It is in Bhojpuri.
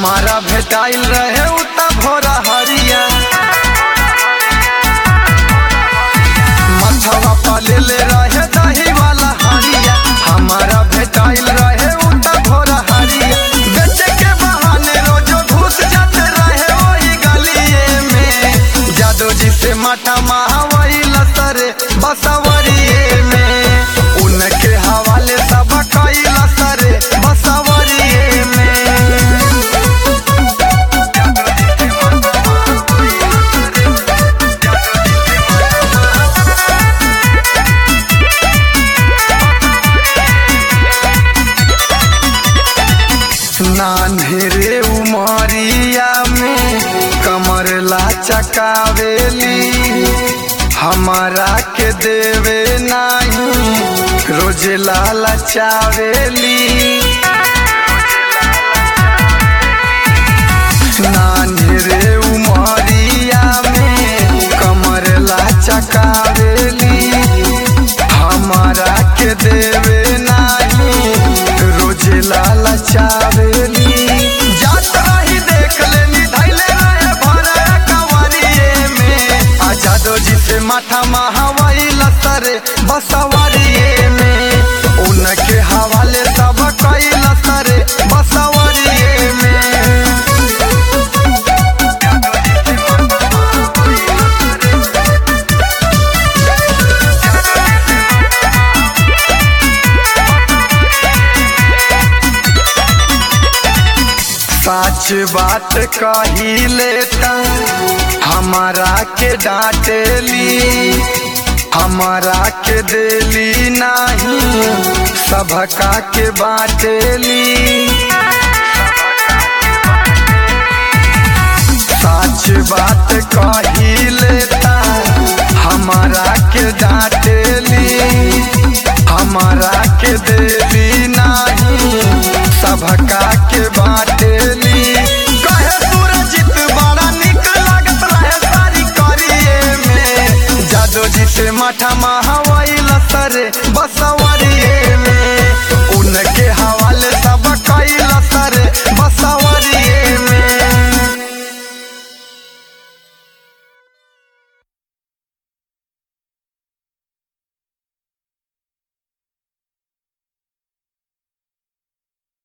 हमारा भेटाइल रहे उता भोरा हरिया मथवा पाले ले रहे दही वाला हरिया हमारा भेटाइल रहे उता भोरा हरिया बेचे के बहाने रोजो घुस जाते रहे वही गलिए में जादू जी से माथा महावई लसरे बसवरिए में उनके हवाले सब कई लसरे बसवरिए में नान्हेरे उमरिया में कमर ला चकावेली हमारा के देवे नहीं रोज लाला चावेली नान्हेरे उमरिया में कमर ला चकावेली हमारा के देवे नहीं रोज लाला चावेली जात रही देख लेनी धैले रहे भरा कवरिए में आजादो जी से माथा महावई लसरे बसवरिए में उनके हवाले सब कई लसरे बसवरिए में सच बात कही लेता हमारा के डांटेली हमारा के देली नहीं सबका के बाटेली सच बात कही लेता हमारा के डांटेली हमारा के देली नहीं सबका के बाटेली कहे सूरजित बड़ा निक लागत रहे सारी करिए में जादू जी से माथा महावई लसरे बसवर